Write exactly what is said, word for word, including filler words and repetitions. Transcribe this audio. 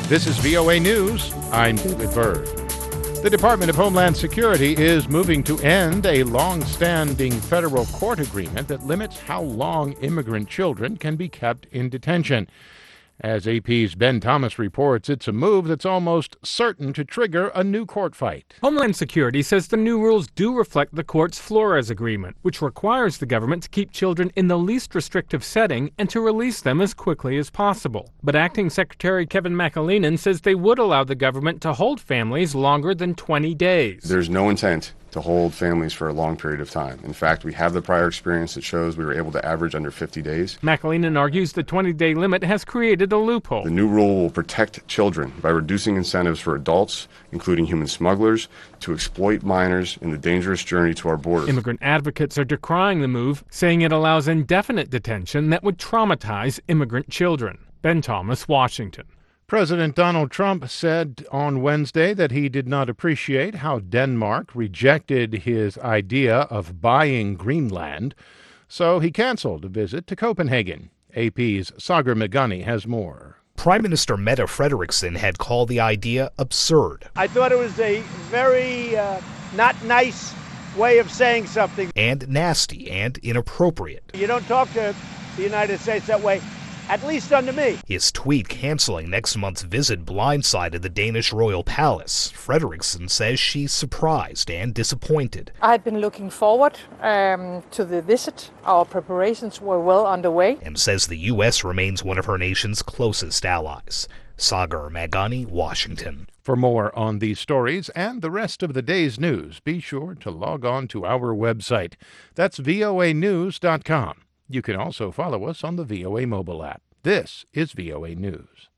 This is V O A News. I'm David Byrd. The Department of Homeland Security is moving to end a long-standing federal court agreement that limits how long immigrant children can be kept in detention. As A P's Ben Thomas reports, it's a move that's almost certain to trigger a new court fight. Homeland Security says the new rules do reflect the court's Flores agreement, which requires the government to keep children in the least restrictive setting and to release them as quickly as possible. But Acting Secretary Kevin McAleenan says they would allow the government to hold families longer than twenty days. There's no intent to hold families for a long period of time. In fact, we have the prior experience that shows we were able to average under fifty days. McAleenan argues the twenty-day limit has created a loophole. The new rule will protect children by reducing incentives for adults, including human smugglers, to exploit minors in the dangerous journey to our borders. Immigrant advocates are decrying the move, saying it allows indefinite detention that would traumatize immigrant children. Ben Thomas, Washington. President Donald Trump said on Wednesday that he did not appreciate how Denmark rejected his idea of buying Greenland, so he canceled a visit to Copenhagen. A P's Sagar Meghani has more. Prime Minister Mette Frederiksen had called the idea absurd. I thought it was a very uh, not nice way of saying something. And nasty and inappropriate. You don't talk to the United States that way. At least under me. His tweet canceling next month's visit blindsided the Danish royal palace. Frederiksen says she's surprised and disappointed. I've been looking forward um, to the visit. Our preparations were well underway. And says the U S remains one of her nation's closest allies. Sagar Meghani, Washington. For more on these stories and the rest of the day's news, be sure to log on to our website. That's V O A news dot com. You can also follow us on the V O A mobile app. This is V O A News.